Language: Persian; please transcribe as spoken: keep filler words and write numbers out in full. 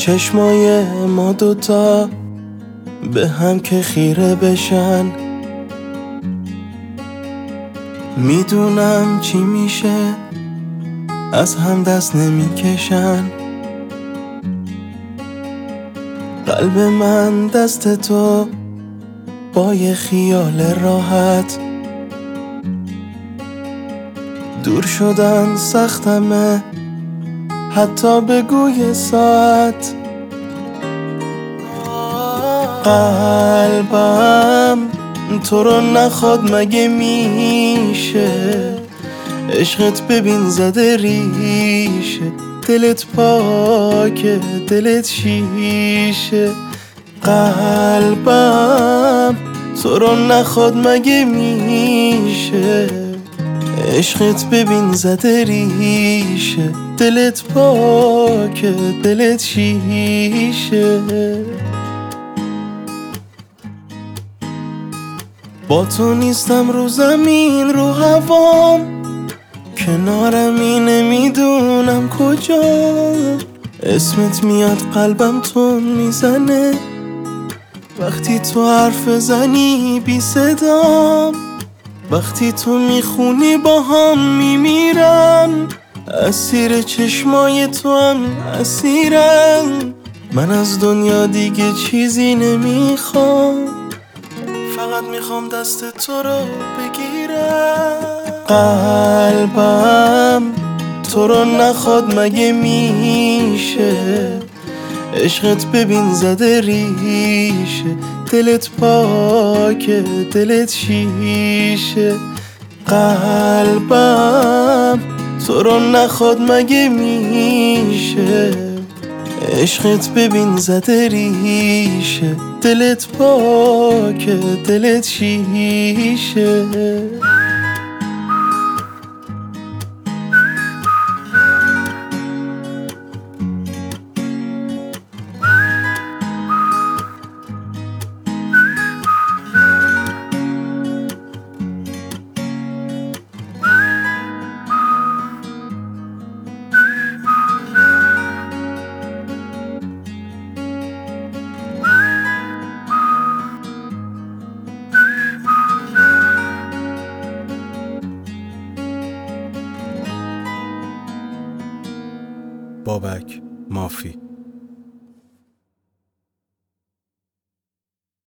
چشمای ما دوتا به هم که خیره بشن، میدونم چی میشه از هم دست نمیکشن. قلب من دست تو با یه خیال راحت، دور شدن سختمه حتی بگوی ساعت. قلبم تو رو نخواد مگه میشه، عشقت ببین زده ریشه، دلت پاکه دلت شیشه. قلبم تو رو نخواد مگه میشه، عشقت ببین زده ریشه، دلت پاکه دلت شیشه. با تو نیستم رو زمین رو هوام، کنارمی نمیدونم کجا، اسمت میاد قلبم تون میزنه وقتی تو حرف زنی بی صدام. وقتی تو میخونی با هم میمیرم، اسیر چشمای تو هم اسیرم. من از دنیا دیگه چیزی نمیخوام، فقط میخوام دست تو رو بگیرم. قلبم تو رو نخواد مگه میشه، عشقت ببین زده ریشه، دلت پاکه دلت شیشه. قلبم تو رو نخواد مگه میشه، عشقت ببین زده ریشه، دلت پاکه دلت شیشه. بابک مافی.